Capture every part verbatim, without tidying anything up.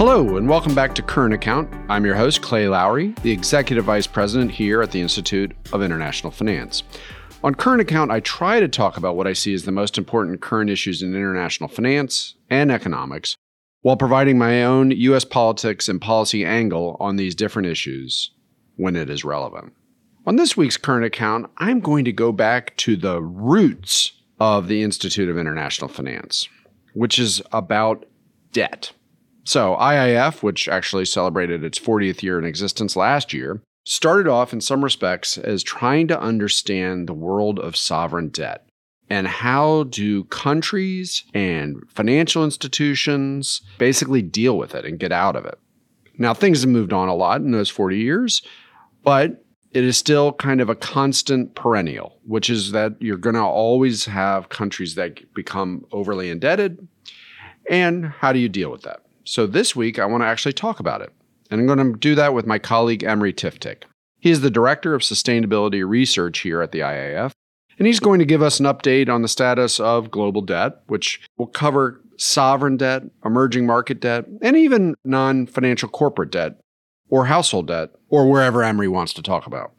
Hello, and welcome back to Current Account. I'm your host, Clay Lowry, the Executive Vice President here at the Institute of International Finance. On Current Account, I try to talk about what I see as the most important current issues in international finance and economics, while providing my own U S politics and policy angle on these different issues when it is relevant. On this week's Current Account, I'm going to go back to the roots of the Institute of International Finance, which is about debt. So I I F, which actually celebrated its fortieth year in existence last year, started off in some respects as trying to understand the world of sovereign debt and how do countries and financial institutions basically deal with it and get out of it. Now, things have moved on a lot in those forty years, but it is still kind of a constant perennial, which is that you're going to always have countries that become overly indebted. And how do you deal with that? So this week, I want to actually talk about it. And I'm going to do that with my colleague, Emre Tiftik. He is the Director of Sustainability Research here at the I I F. And he's going to give us an update on the status of global debt, which will cover sovereign debt, emerging market debt, and even non-financial corporate debt, or household debt, or wherever Emre wants to talk about.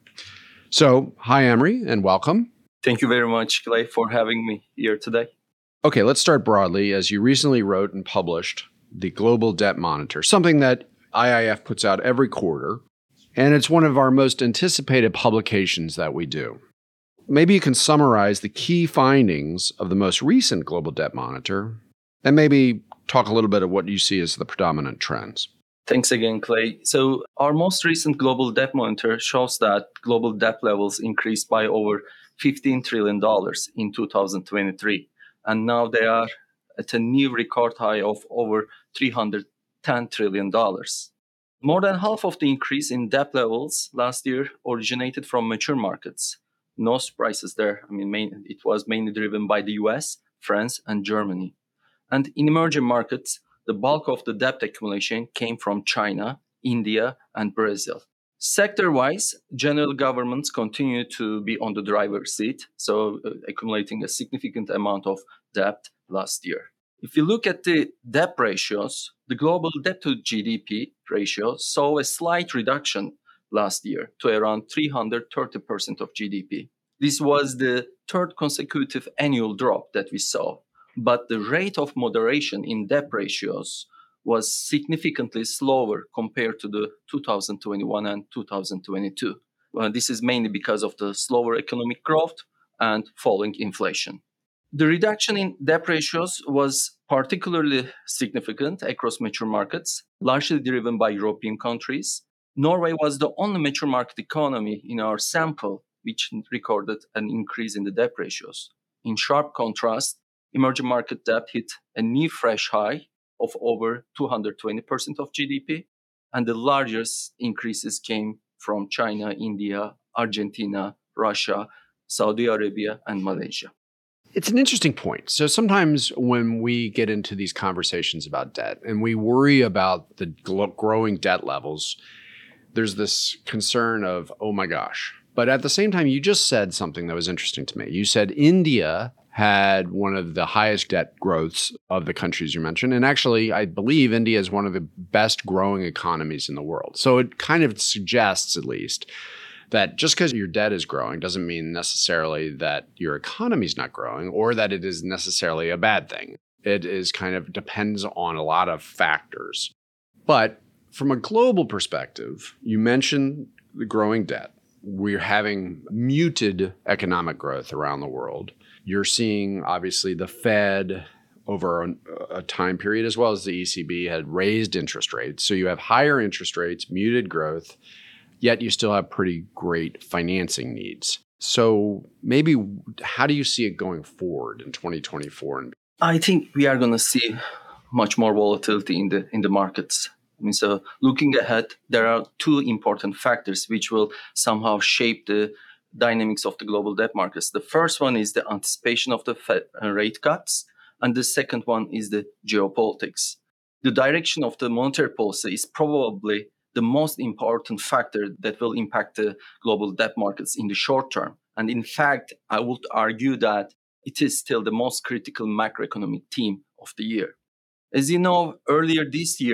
So, hi, Emre, and welcome. Thank you very much, Clay, for having me here today. Okay, let's start broadly. As you recently wrote and published the Global Debt Monitor, something that I I F puts out every quarter, and it's one of our most anticipated publications that we do. Maybe you can summarize the key findings of the most recent Global Debt Monitor, and maybe talk a little bit of what you see as the predominant trends. Thanks again, Clay. So our most recent Global Debt Monitor shows that global debt levels increased by over fifteen trillion dollars in two thousand twenty-three, and now they are at a new record high of over three hundred ten trillion dollars. More than half of the increase in debt levels last year originated from mature markets. No surprises there. I mean, main, it was mainly driven by the U S, France, and Germany. And in emerging markets, the bulk of the debt accumulation came from China, India, and Brazil. Sector-wise, general governments continue to be on the driver's seat, so uh, accumulating a significant amount of debt last year. If you look at the debt ratios, the global debt to G D P ratio saw a slight reduction last year to around three hundred thirty percent of G D P. This was the third consecutive annual drop that we saw, but the rate of moderation in debt ratios was significantly slower compared to the two thousand twenty-one and two thousand twenty-two. Uh, this is mainly because of the slower economic growth and falling inflation. The reduction in debt ratios was particularly significant across mature markets, largely driven by European countries. Norway was the only mature market economy in our sample which recorded an increase in the debt ratios. In sharp contrast, emerging market debt hit a new fresh high of over two hundred twenty percent of G D P, and the largest increases came from China, India, Argentina, Russia, Saudi Arabia, and Malaysia. It's an interesting point. So sometimes when we get into these conversations about debt and we worry about the growing debt levels, there's this concern of, oh my gosh. But at the same time, you just said something that was interesting to me. You said India had one of the highest debt growths of the countries you mentioned. And actually, I believe India is one of the best growing economies in the world. So it kind of suggests, at least, that just because your debt is growing doesn't mean necessarily that your economy is not growing or that it is necessarily a bad thing. It is kind of depends on a lot of factors. But from a global perspective, you mentioned the growing debt. We're having muted economic growth around the world. You're seeing, obviously, the Fed over a, a time period, as well as the E C B, had raised interest rates. So you have higher interest rates, muted growth, yet you still have pretty great financing needs. So maybe how do you see it going forward in twenty twenty-four? I think we are going to see much more volatility in the in the markets. I mean, so looking ahead, there are two important factors which will somehow shape the dynamics of the global debt markets. The first one is the anticipation of the Fed rate cuts, and the second one is the geopolitics. The direction of the monetary policy is probably the most important factor that will impact the global debt markets in the short term. And in fact, I would argue that it is still the most critical macroeconomic theme of the year. As you know, earlier this year,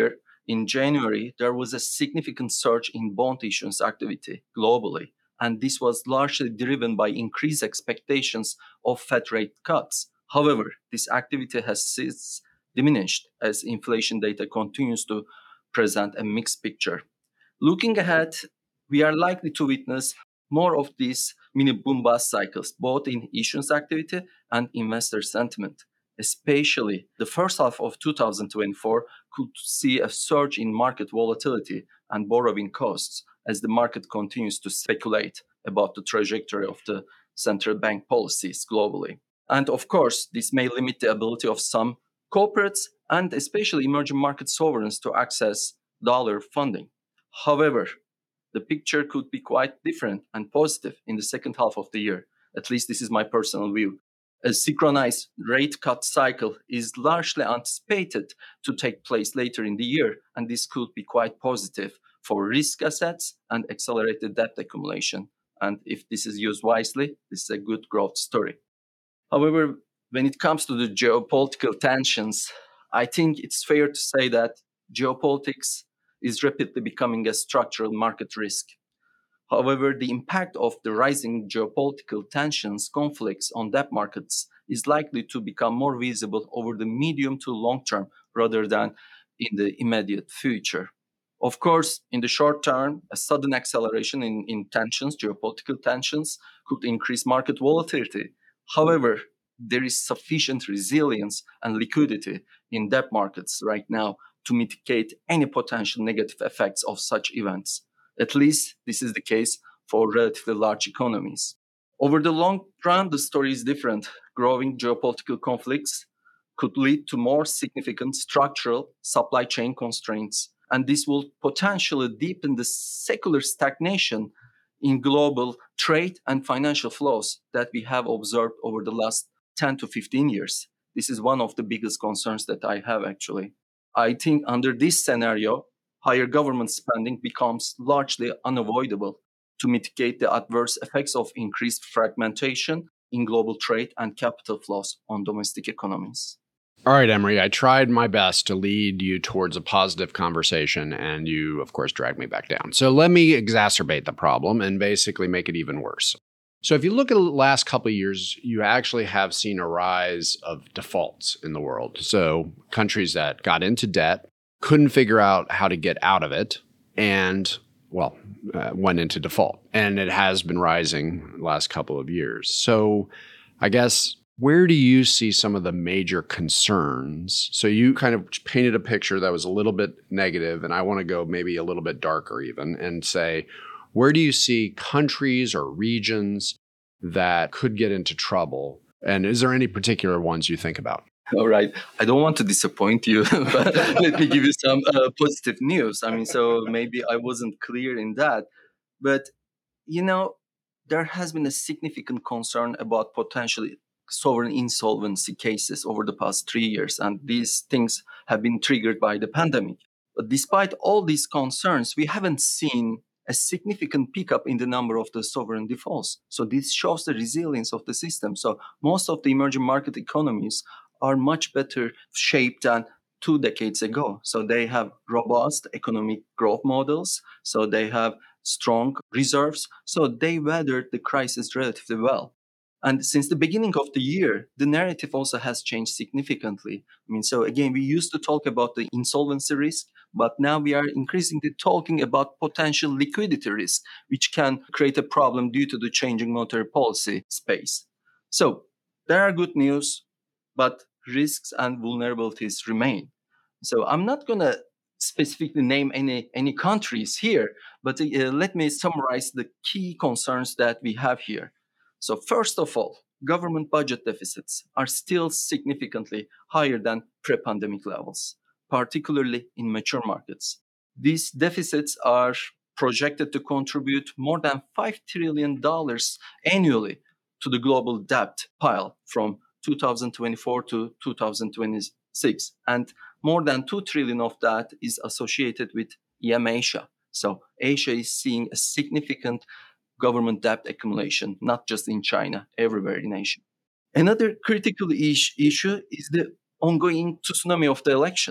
in January, there was a significant surge in bond issuance activity globally, and this was largely driven by increased expectations of Fed rate cuts. However, this activity has since diminished as inflation data continues to present a mixed picture. Looking ahead, we are likely to witness more of these mini boom bust cycles, both in issuance activity and investor sentiment. Especially the first half of two thousand twenty-four could see a surge in market volatility and borrowing costs as the market continues to speculate about the trajectory of the central bank policies globally. And of course, this may limit the ability of some corporates and especially emerging market sovereigns to access dollar funding. However, the picture could be quite different and positive in the second half of the year. At least this is my personal view. A synchronized rate cut cycle is largely anticipated to take place later in the year, and this could be quite positive for risk assets and accelerated debt accumulation. And if this is used wisely, this is a good growth story. However, when it comes to the geopolitical tensions, I think it's fair to say that geopolitics is rapidly becoming a structural market risk. However, the impact of the rising geopolitical tensions, conflicts on debt markets is likely to become more visible over the medium to long term rather than in the immediate future. Of course, in the short term, a sudden acceleration in, in tensions, geopolitical tensions, could increase market volatility. However, there is sufficient resilience and liquidity in debt markets right now to mitigate any potential negative effects of such events. At least this is the case for relatively large economies. Over the long run, the story is different. Growing geopolitical conflicts could lead to more significant structural supply chain constraints, and this will potentially deepen the secular stagnation in global trade and financial flows that we have observed over the last ten to fifteen years. This is one of the biggest concerns that I have actually. I think under this scenario, higher government spending becomes largely unavoidable to mitigate the adverse effects of increased fragmentation in global trade and capital flows on domestic economies. All right, Emory, I tried my best to lead you towards a positive conversation, and you, of course, dragged me back down. So let me exacerbate the problem and basically make it even worse. So if you look at the last couple of years, you actually have seen a rise of defaults in the world. So countries that got into debt, couldn't figure out how to get out of it, and, well, uh, went into default. And it has been rising the last couple of years. So I guess, where do you see some of the major concerns? So you kind of painted a picture that was a little bit negative, and I want to go maybe a little bit darker even and say, where do you see countries or regions that could get into trouble? And is there any particular ones you think about? All right. I don't want to disappoint you, but let me give you some uh, positive news. I mean, so maybe I wasn't clear in that. But, you know, there has been a significant concern about potentially sovereign insolvency cases over the past three years. And these things have been triggered by the pandemic. But despite all these concerns, we haven't seen a significant pickup in the number of the sovereign defaults. So this shows the resilience of the system. So most of the emerging market economies are much better shaped than two decades ago. So they have robust economic growth models. So they have strong reserves. So they weathered the crisis relatively well. And since the beginning of the year, the narrative also has changed significantly. I mean, so again, we used to talk about the insolvency risk, but now we are increasingly talking about potential liquidity risk, which can create a problem due to the changing monetary policy space. So there are good news, but risks and vulnerabilities remain. So I'm not going to specifically name any, any countries here, but uh, let me summarize the key concerns that we have here. So first of all, government budget deficits are still significantly higher than pre-pandemic levels, particularly in mature markets. These deficits are projected to contribute more than five trillion dollars annually to the global debt pile from two thousand twenty-four to two thousand twenty-six. And more than two trillion dollars of that is associated with E M Asia. So Asia is seeing a significant government debt accumulation, not just in China, everywhere in Asia. Another critical is- issue is the ongoing tsunami of the elections.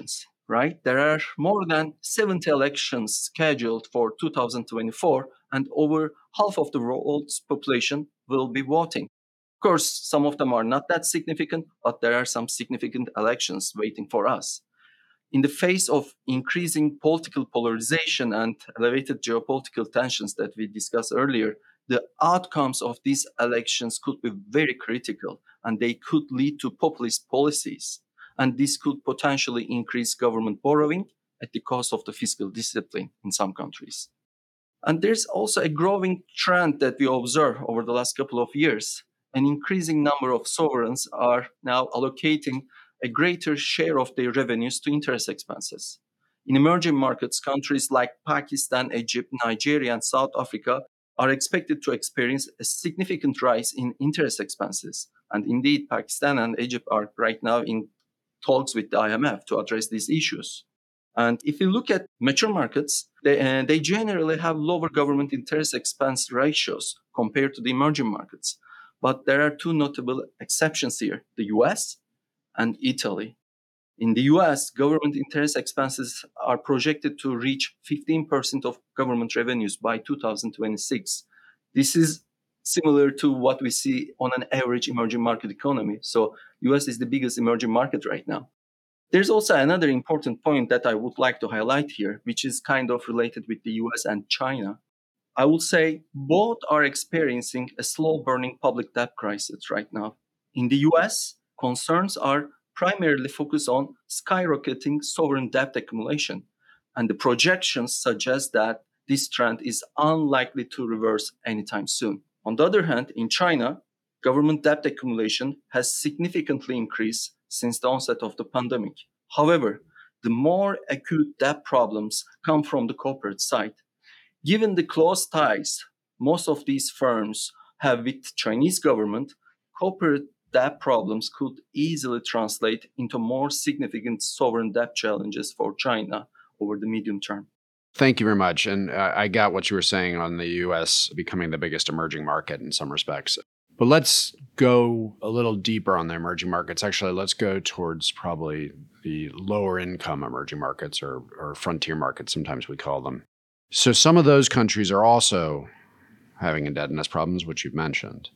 right? There are more than seventy elections scheduled for two thousand twenty-four, and over half of the world's population will be voting. Of course, some of them are not that significant, but there are some significant elections waiting for us. In the face of increasing political polarization and elevated geopolitical tensions that we discussed earlier, the outcomes of these elections could be very critical, and they could lead to populist policies. And this could potentially increase government borrowing at the cost of the fiscal discipline in some countries. And there's also a growing trend that we observe over the last couple of years. An increasing number of sovereigns are now allocating a greater share of their revenues to interest expenses. In emerging markets, countries like Pakistan, Egypt, Nigeria, and South Africa are expected to experience a significant rise in interest expenses. And indeed, Pakistan and Egypt are right now in talks with the I M F to address these issues. And if you look at mature markets, they, uh, they generally have lower government interest expense ratios compared to the emerging markets. But there are two notable exceptions here, the U S and Italy. In the U S, government interest expenses are projected to reach fifteen percent of government revenues by two thousand twenty-six. This is similar to what we see on an average emerging market economy. So U S is the biggest emerging market right now. There's also another important point that I would like to highlight here, which is kind of related with the U S and China. I would say both are experiencing a slow-burning public debt crisis right now. In the U S, concerns are primarily focused on skyrocketing sovereign debt accumulation, and the projections suggest that this trend is unlikely to reverse anytime soon. On the other hand, in China, government debt accumulation has significantly increased since the onset of the pandemic. However, the more acute debt problems come from the corporate side. Given the close ties most of these firms have with Chinese government, corporate debt problems could easily translate into more significant sovereign debt challenges for China over the medium term. Thank you very much. And uh, I got what you were saying on the U S becoming the biggest emerging market in some respects. But let's go a little deeper on the emerging markets. Actually, let's go towards probably the lower income emerging markets, or, or frontier markets, sometimes we call them. So some of those countries are also having indebtedness problems, which you've mentioned.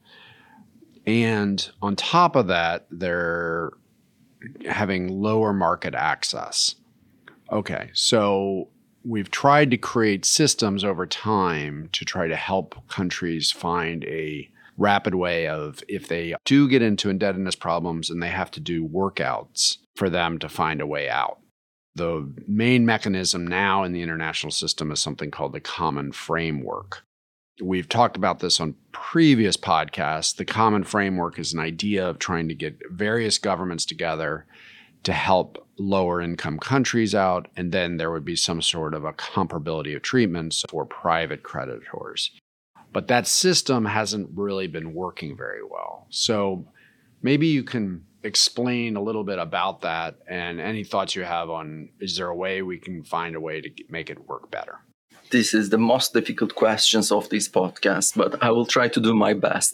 And on top of that, they're having lower market access. Okay, so we've tried to create systems over time to try to help countries find a rapid way of, if they do get into indebtedness problems and they have to do workouts, for them to find a way out. The main mechanism now in the international system is something called the Common Framework. We've talked about this on previous podcasts. The Common Framework is an idea of trying to get various governments together to help lower income countries out, and then there would be some sort of a comparability of treatments for private creditors. But that system hasn't really been working very well. So maybe you can explain a little bit about that, and any thoughts you have on, is there a way we can find a way to make it work better? This is the most difficult questions of this podcast, but I will try to do my best.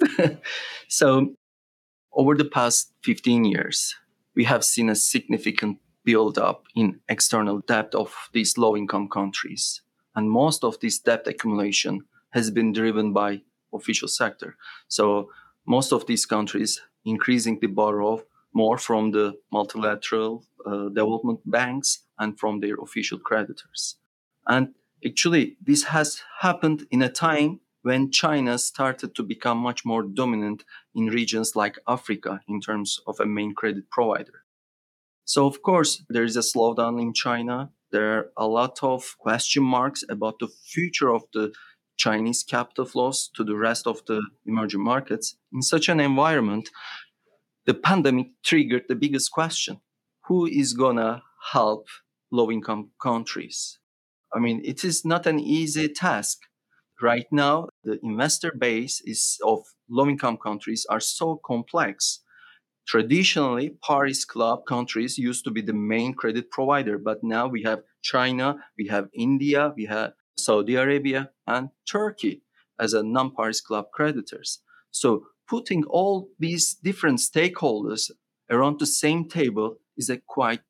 So over the past fifteen years, we have seen a significant build-up in external debt of these low-income countries. And most of this debt accumulation has been driven by official sector. So most of these countries increasingly borrow more from the multilateral uh, development banks and from their official creditors. And actually, this has happened in a time when China started to become much more dominant in regions like Africa in terms of a main credit provider. So, of course, there is a slowdown in China. There are a lot of question marks about the future of the Chinese capital flows to the rest of the emerging markets. In such an environment, the pandemic triggered the biggest question: who is going to help low-income countries? I mean, it is not an easy task. Right now, the investor base is of low-income countries are so complex. Traditionally, Paris Club countries used to be the main credit provider, but now we have China, we have India, we have Saudi Arabia, and Turkey as a non-Paris Club creditors. So putting all these different stakeholders around the same table is a quite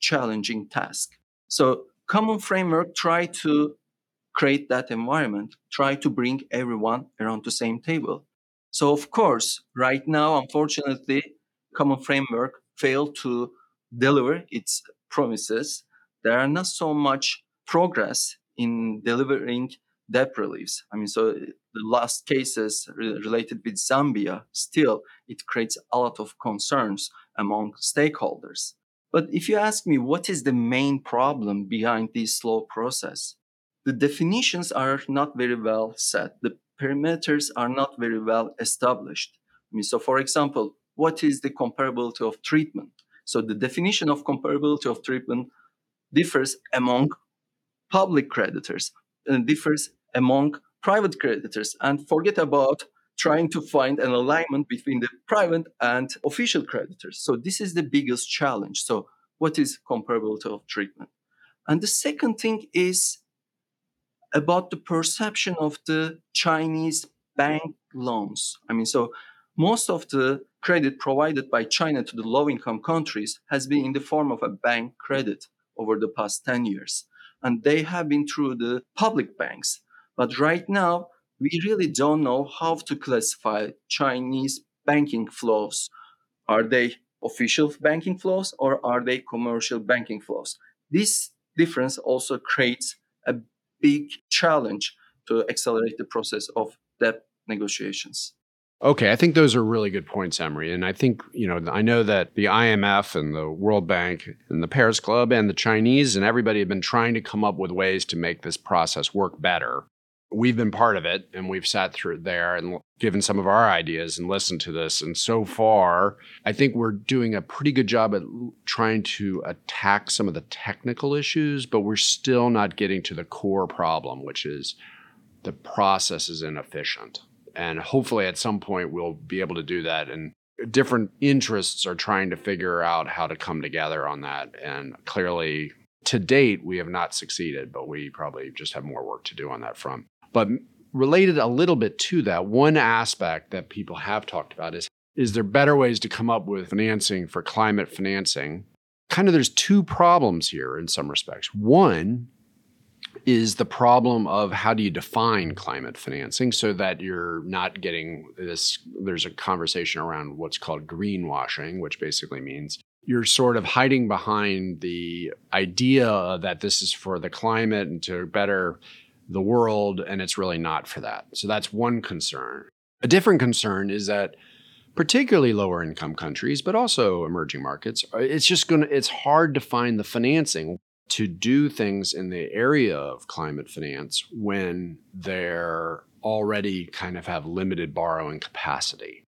challenging task. So common framework try to create that environment, try to bring everyone around the same table. So of course, right now, unfortunately, common framework failed to deliver its promises. There are not so much progress in delivering debt reliefs. I mean, so the last cases re- related with Zambia, still it creates a lot of concerns among stakeholders. But if you ask me what is the main problem behind this slow process, the definitions are not very well set. The perimeters are not very well established. I mean, so for example, what is the comparability of treatment? So the definition of comparability of treatment differs among public creditors and differs among private creditors. And forget about trying to find an alignment between the private and official creditors. So this is the biggest challenge. So what is comparability of treatment? And the second thing is about the perception of the Chinese bank loans. I mean, so most of the credit provided by China to the low income countries has been in the form of a bank credit over the past ten years. And they have been through the public banks. But right now, we really don't know how to classify Chinese banking flows. Are they official banking flows or are they commercial banking flows? This difference also creates a big challenge to accelerate the process of debt negotiations. Okay, I think those are really good points, Emery. And I think, you know, I know that the I M F and the World Bank and the Paris Club and the Chinese and everybody have been trying to come up with ways to make this process work better. We've been part of it, and we've sat through there and given some of our ideas and listened to this. And so far, I think we're doing a pretty good job at trying to attack some of the technical issues, but we're still not getting to the core problem, which is the process is inefficient. And hopefully at some point we'll be able to do that. And different interests are trying to figure out how to come together on that. And clearly, to date, we have not succeeded, but we probably just have more work to do on that front. But related a little bit to that, one aspect that people have talked about is, is there better ways to come up with financing for climate financing? Kind of there's two problems here in some respects. One is the problem of how do you define climate financing so that you're not getting this, there's a conversation around what's called greenwashing, which basically means you're sort of hiding behind the idea that this is for the climate and to better the world, and it's really not for that. So that's one concern. A different concern is that particularly lower income countries, but also emerging markets, it's just going to, it's hard to find the financing to do things in the area of climate finance when they're already kind of have limited borrowing capacity.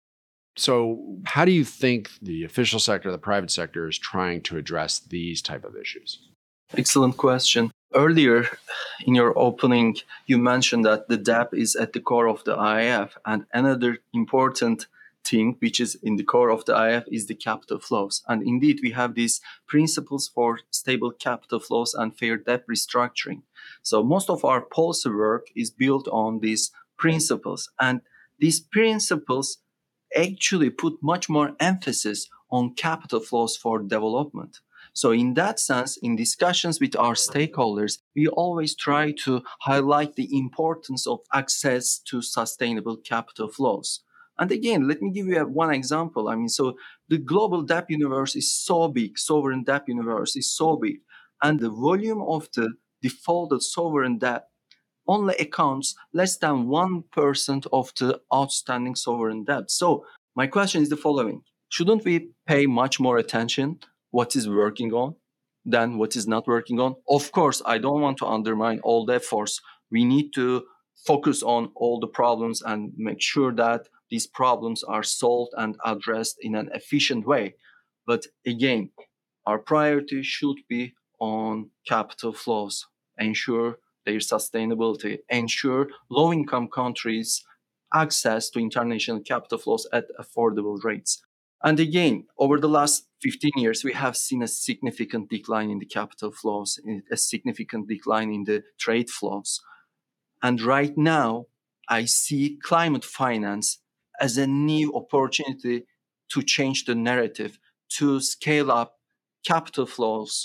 So how do you think the official sector, the private sector is trying to address these type of issues? Excellent question. Earlier in your opening, you mentioned that the D A P is at the core of the I I F. And another important thing which is in the core of the I I F is the capital flows. And indeed, we have these principles for stable capital flows and fair debt restructuring. So most of our policy work is built on these principles. And these principles actually put much more emphasis on capital flows for development. So in that sense, in discussions with our stakeholders, we always try to highlight the importance of access to sustainable capital flows. And again, let me give you one example. I mean, so the global debt universe is so big, sovereign debt universe is so big, and the volume of the defaulted sovereign debt only accounts less than one percent of the outstanding sovereign debt. So my question is the following. Shouldn't we pay much more attention what is working on than what is not working on? Of course, I don't want to undermine all the efforts. We need to focus on all the problems and make sure that these problems are solved and addressed in an efficient way. But again, our priority should be on capital flows, ensure their sustainability, ensure low-income countries access to international capital flows at affordable rates. And again, over the last fifteen years, we have seen a significant decline in the capital flows, a significant decline in the trade flows. And right now, I see climate finance as a new opportunity to change the narrative, to scale up capital flows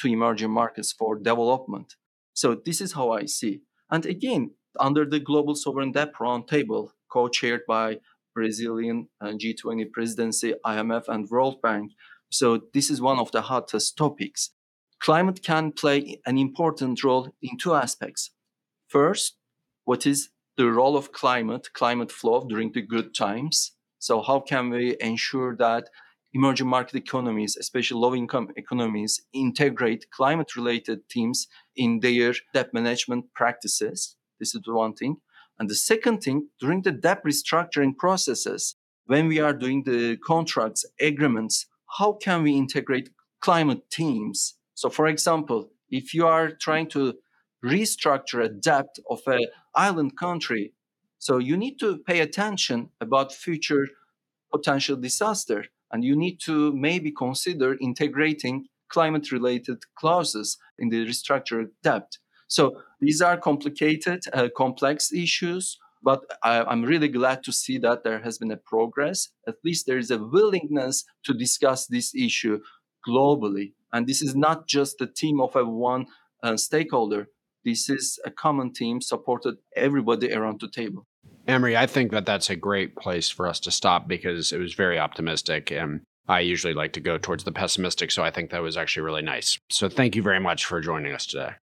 to emerging markets for development. So this is how I see. And again, under the Global Sovereign Debt Roundtable, co-chaired by Brazilian uh, G twenty presidency, I M F, and World Bank. So this is one of the hottest topics. Climate can play an important role in two aspects. First, what is the role of climate, climate flow during the good times? So how can we ensure that emerging market economies, especially low-income economies, integrate climate-related themes in their debt management practices? This is the one thing. And the second thing, during the debt restructuring processes, when we are doing the contracts, agreements, how can we integrate climate themes? So, for example, if you are trying to restructure a debt of an island country, so you need to pay attention about future potential disaster, and you need to maybe consider integrating climate-related clauses in the restructured debt. So these are complicated, uh, complex issues, but I, I'm really glad to see that there has been a progress. At least there is a willingness to discuss this issue globally. And this is not just the theme of a one uh, stakeholder. This is a common theme supported everybody around the table. Emory, I think that that's a great place for us to stop because it was very optimistic, and I usually like to go towards the pessimistic, so I think that was actually really nice. So thank you very much for joining us today.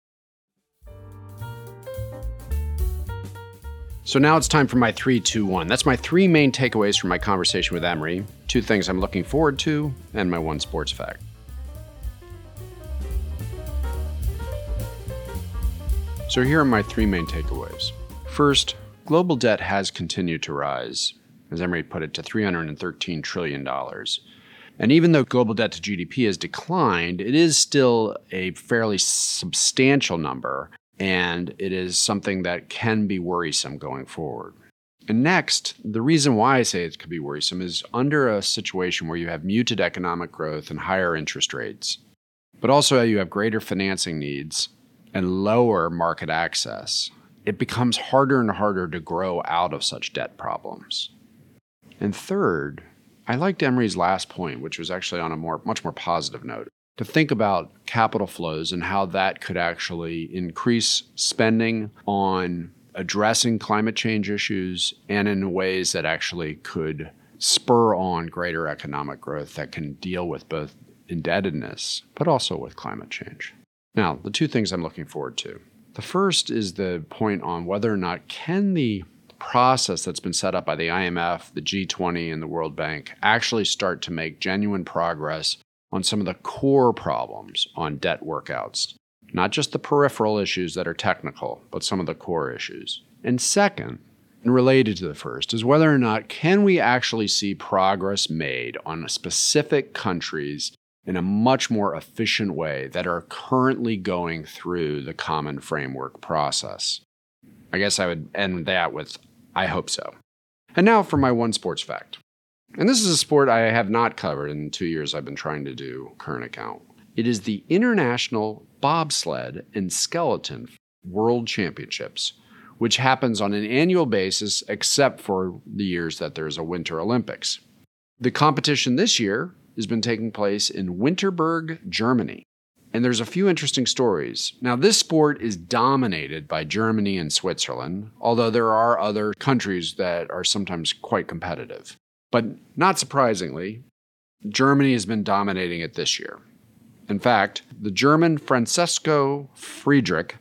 So now it's time for my three, two, one. That's my three main takeaways from my conversation with Emory, two things I'm looking forward to, and my one sports fact. So here are my three main takeaways. First, global debt has continued to rise, as Emory put it, to three hundred thirteen trillion dollars. And even though global debt to G D P has declined, it is still a fairly substantial number, and it is something that can be worrisome going forward. And next, the reason why I say it could be worrisome is under a situation where you have muted economic growth and higher interest rates, but also you have greater financing needs and lower market access, it becomes harder and harder to grow out of such debt problems. And third, I liked Emory's last point, which was actually on a more, much more positive note, to think about capital flows and how that could actually increase spending on addressing climate change issues and in ways that actually could spur on greater economic growth that can deal with both indebtedness, but also with climate change. Now, the two things I'm looking forward to. The first is the point on whether or not can the process that's been set up by the I M F, the G twenty, and the World Bank actually start to make genuine progress on some of the core problems on debt workouts, not just the peripheral issues that are technical, but some of the core issues. And second, and related to the first, is whether or not can we actually see progress made on specific countries in a much more efficient way that are currently going through the common framework process. I guess I would end that with, I hope so. And now for my one sports fact. And this is a sport I have not covered in the two years I've been trying to do Current Account. It is the International Bobsled and Skeleton World Championships, which happens on an annual basis except for the years that there's a Winter Olympics. The competition this year has been taking place in Winterberg, Germany. And there's a few interesting stories. Now, this sport is dominated by Germany and Switzerland, although there are other countries that are sometimes quite competitive. But not surprisingly, Germany has been dominating it this year. In fact, the German Francesco Friedrich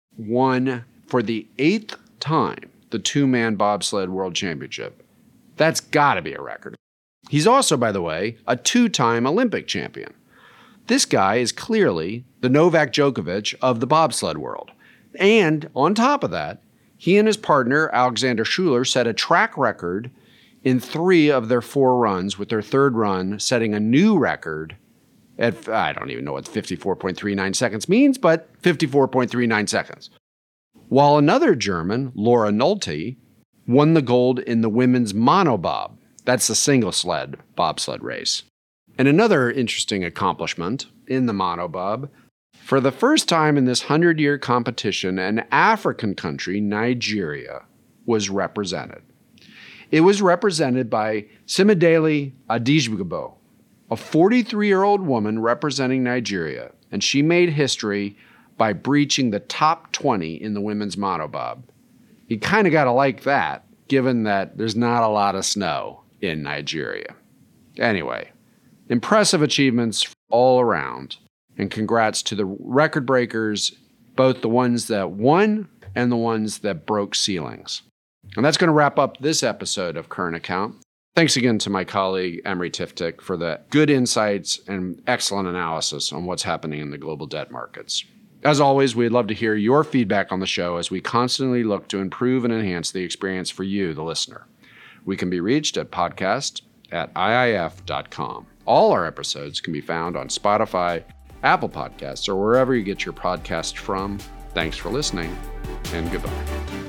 won for the eighth time the two-man bobsled world championship. That's got to be a record. He's also, by the way, a two-time Olympic champion. This guy is clearly the Novak Djokovic of the bobsled world. And on top of that, he and his partner, Alexander Schuler, set a track record in three of their four runs, with their third run setting a new record at, I don't even know what fifty-four point three nine seconds means, but fifty-four point three nine seconds. While another German, Laura Nolte, won the gold in the women's monobob. That's the single sled bobsled race. And another interesting accomplishment in the monobob, for the first time in this hundred-year competition, an African country, Nigeria, was represented. It was represented by Simidele Adigbo, a forty-three-year-old woman representing Nigeria. and she made history by breaching the top twenty in the women's monobob. You kind of got to like that, given that there's not a lot of snow in Nigeria. Anyway, impressive achievements all around, and congrats to the record breakers, both the ones that won and the ones that broke ceilings. And that's going to wrap up this episode of Current Account. Thanks again to my colleague, Emery Tiftik, for the good insights and excellent analysis on what's happening in the global debt markets. As always, we'd love to hear your feedback on the show as we constantly look to improve and enhance the experience for you, the listener. We can be reached at podcast at I I F dot com. All our episodes can be found on Spotify, Apple Podcasts, or wherever you get your podcast from. Thanks for listening, and goodbye.